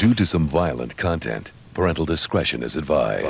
Due to some violent content, parental discretion is advised.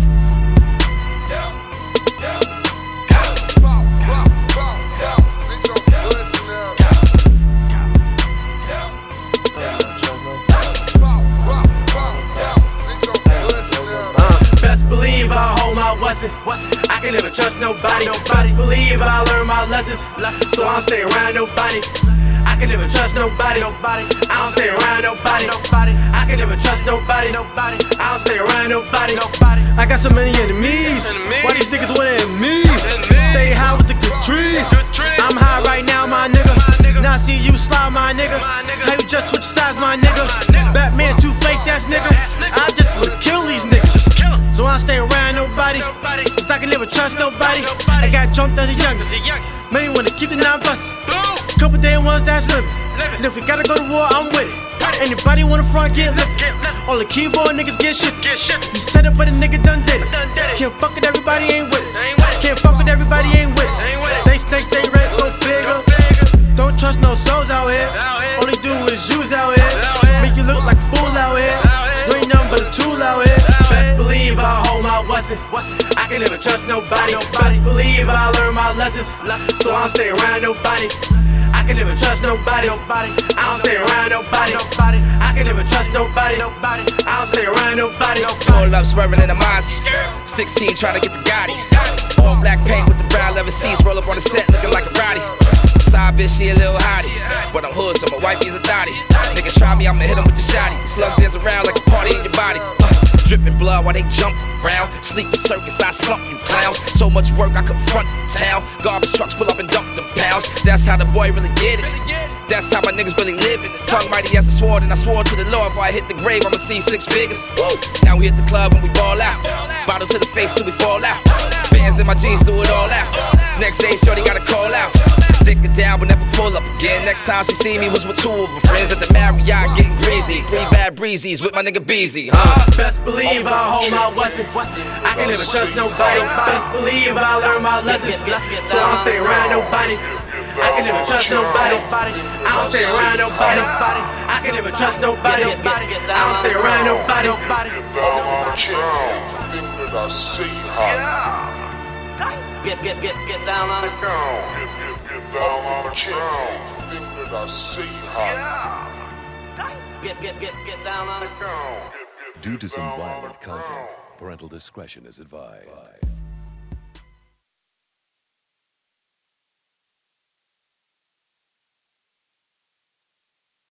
Best believe I hold my wasn't. I can never trust nobody. Best believe I learned my lessons, so I don't stay around nobody. I can never trust nobody. I don't stay around nobody. I can never trust nobody. I don't stay around nobody. I got so many enemies. Why these niggas wanna end me? Stay high with the good trees. I'm high right now, my nigga. Now I see you slide, my nigga. How you just switch sides, my nigga? Batman, two-face ass nigga. I just wanna kill these niggas. So I don't stay around nobody, cause I can never trust nobody. I got jumped as a youngin'. Man, you wanna keep the 9 bustin'. Couple day ones that's living. And if we gotta go to war, I'm with it. Anybody wanna front, get lifted. All the keyboard niggas get shit. You said it, but a nigga done did it. Can't fuck with everybody, ain't with it. Can't fuck with everybody, ain't with it. They snakes, they reds, go figure. Don't trust no souls out here. All they do is use out here. Make you look like a fool out here. You ain't nothing but a tool out here. Best believe I hold my wasn't. I can never trust nobody. Best believe I learned my lessons, so I don't stay around nobody. I can never trust nobody. I don't stay around nobody. I can never trust nobody. I don't stay around nobody. Pull up, swerving in the Mozzie. 16 trying to get the Gotti. All black paint with the brown leather seats. Roll up on the set looking like a Roddy. Side bitch, she a little hottie, but I'm hood, so my wifey's a thotty. Nigga try me, I'ma hit him with the shotty. Slugs dance around like a party in your body. Dripping blood while they jump around. Sleeping circus, I slump you clowns. So much work, I confront the town. Garbage trucks pull up and dump them pounds. That's how the boy really did it. That's how my niggas really live it. Tongue mighty as a sword, and I swore to the Lord, if I hit the grave, I'ma see 6 figures. Woo. Now we hit the club and we ball out. Bottle to the face till we fall out. Bands in my jeans, do it all out. Next day, shorty gotta call out. Dick her down, but never pull up again. Next time she see me was with 2 of her friends at the Marriott getting greasy. 3 bad breezies with my nigga Beezy. Best believe I hold my wasn't. I can never trust nobody. Best believe I learned my lessons, so I don't stay around nobody. I can never trust nobody. I don't stay around nobody. I can never trust nobody. I don't stay around nobody. Get down on the ground. Get down on the ground. Think that I say hot. Get down on the ground. Due to some violent content, parental discretion is advised.